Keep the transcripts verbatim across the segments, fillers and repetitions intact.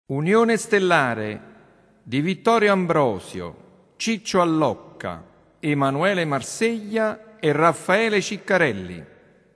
Unione stellare di Vittorio Ambrosio, Ciccio Allocca, Emanuele Marseglia e Raffaele Ciccarelli.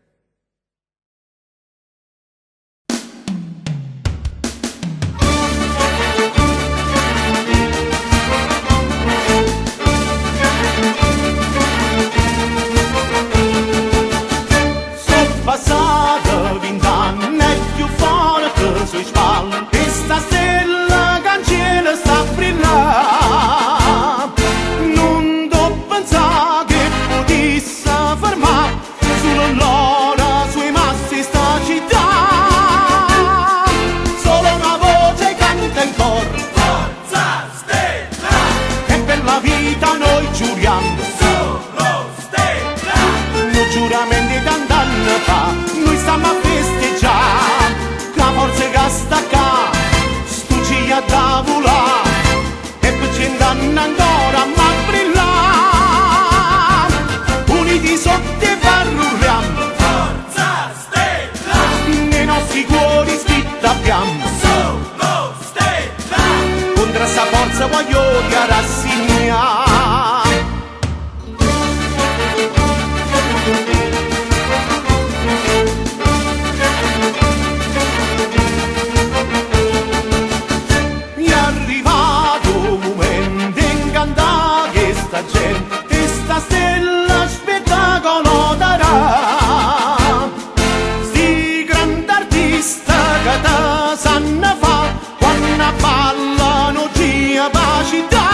Passata vent'anni è più forte sui spalle e sta stella canzone sta brillando. Non devo pensare che potesse fermare sull'ora sui massi sta città. Solo una voce canta in coro: Forza Stella! E per la vita noi giuriamo solo Stella. Noi giuramenti d'andanno fa, noi stiamo a festeggiare, la forza che sta qua, stucci a tavola, e per cent'anni ancora ma brillare, uniti sotto e parruliamo, Forza Stella, nei nostri cuori scritta abbiamo, solo Stella, contro sta forza voglio ti rassegnare. Sta gente, e sta stella spettacolo darà. Sti grandi artisti che te sanno fa quando ballano capacità.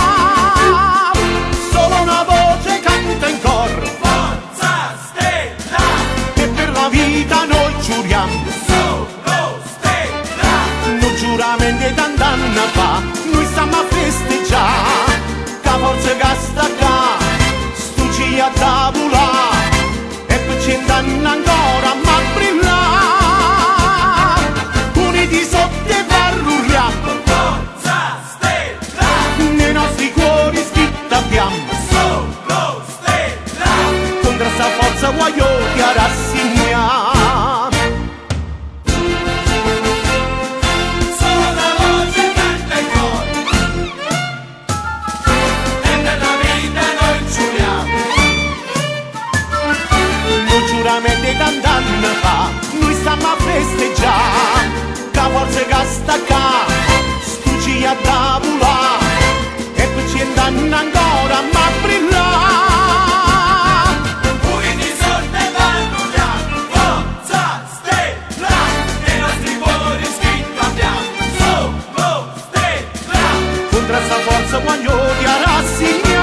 Solo una voce canta in coro: Forza Stella! E per la vita noi giuriamo solo Stella. Non giuramenti tant'anni fa, noi stiamo a festeggiare, la forza che sta qua, stucci a tavola, e per cent'anni ancora ma brillare, uniti sotto e parruliamo, Forza Stella, nei nostri cuori scritta abbiamo, solo Stella, contro sta forza voglio ti rassegnare. Giuramenti tant'anni fa, noi stiamo a festeggiare, la forza che sta qua, stucci a tavola, e per cent'anni ancora ma brillare, uniti sotto e parruliamo, Forza Stella, nei nostri cuori scritto abbiamo, solo Stella, contro sta forza voglio ti rassegnare.